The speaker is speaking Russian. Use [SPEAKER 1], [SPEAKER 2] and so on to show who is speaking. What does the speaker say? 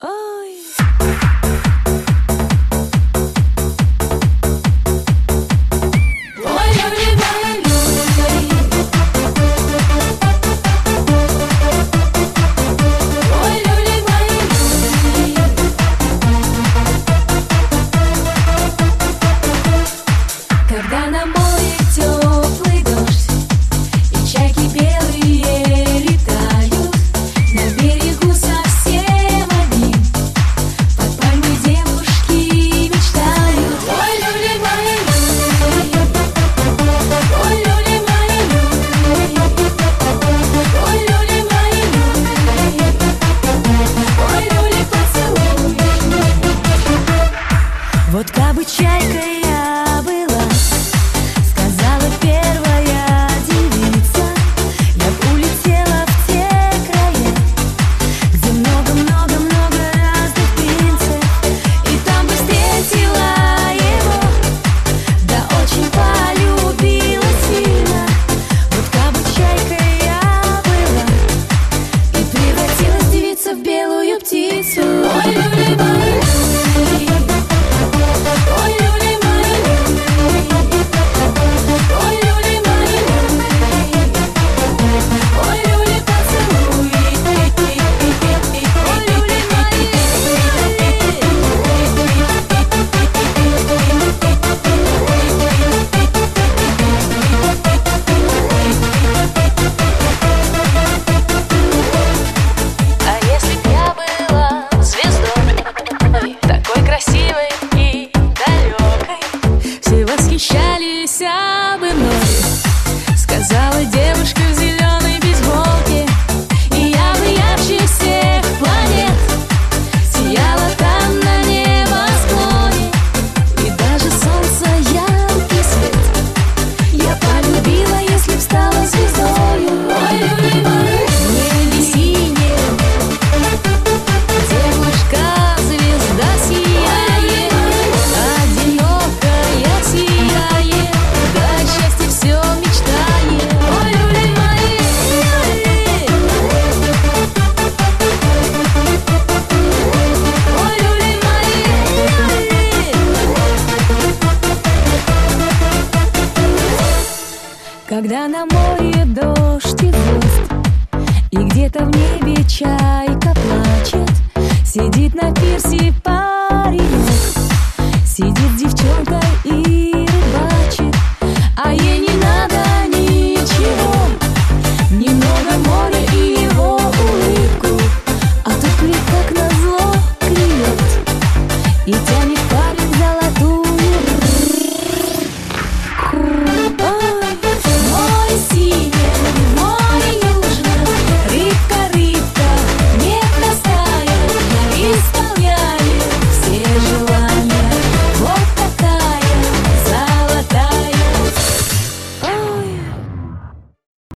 [SPEAKER 1] Ой.
[SPEAKER 2] Когда на море теплый дождь и чайки белые летают, на берегу совсем одни под пальмой девушки мечтают. Ой, люли мои, ой, люли мои, ой, люли мои, ой, люли поцелуй.
[SPEAKER 1] Вот кабы чайка я была, сказала первая девица, я б улетела в те края, где много-много-много разных птенцев, и там бы встретила его, да очень полюбила сильно. Вот кабы чайка я была и превратилась девица в белую птицу. Ой, люли мои, ой, люли мои, ой, люли мои, ой, люли поцелуй, ой, люли мои.
[SPEAKER 2] А если б я была звездой, такой красивой и далекой,
[SPEAKER 1] Все восхищались бы мной, сказала девушка в зеленой бейсболке, и я бы ярче всех планет сияла там на небосклоне, и даже солнце яркий свет я полюбила, если б стала звездою.
[SPEAKER 2] ой, люли мои,
[SPEAKER 1] Небо синее, девушка-звезда сияет, одинокая сияет, да счастье все мечтает.
[SPEAKER 2] ой, люли мои, ой, люли мои.
[SPEAKER 1] Когда на море дождь и звезд, и где-то в небе чайка плачет, сидит на пирсе